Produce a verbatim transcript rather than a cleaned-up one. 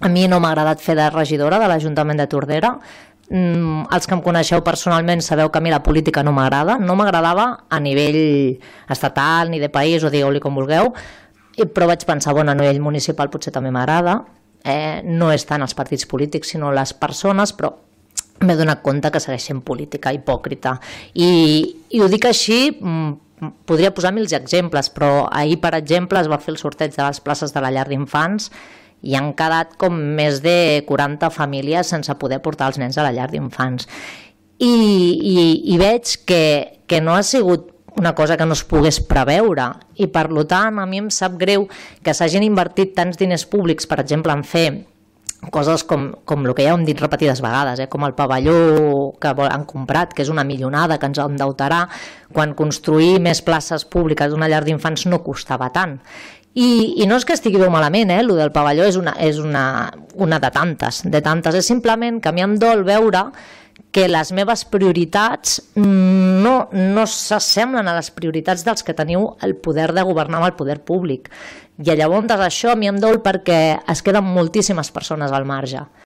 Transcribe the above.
A mi no m'ha agradat fer de regidora de l'Ajuntament de Tordera. Mm, els que em coneixeu personalment sabeu que a mi la política no m'agrada, no m'agradava a nivell estatal ni de país, o digueu-li com vulgueu, però vaig pensar, bueno, a nivell municipal potser també m'agrada, eh, no és tant els partits polítics sinó les persones, però m'he donat compte que segueix sent política hipòcrita, i, i ho dic així. Podria posar mil exemples, però ahir, per exemple, es va fer el sorteig de les places de la llar d'infants i han quedat com més de quaranta famílies sense poder portar els nens a la llar d'infants. I, i, i veig que, que no ha sigut una cosa que no es pogués preveure, i per tant a mi em sap greu que s'hagin invertit tants diners públics, per exemple, en fer coses com, com el que ja hem dit repetides vegades, eh? com el pavelló que han comprat, que és una milionada que ens endeutarà, quan construir més places públiques d'una llar d'infants no costava tant. I, i no és que estigui bé malament, eh? El del pavelló és, una, és una, una de tantes, de tantes. És simplement que a mi em dol veure que les meves prioritats no, no s'assemblen a les prioritats dels que teniu el poder de governar amb el poder públic. I llavors això a mi em dol perquè es queden moltíssimes persones al marge.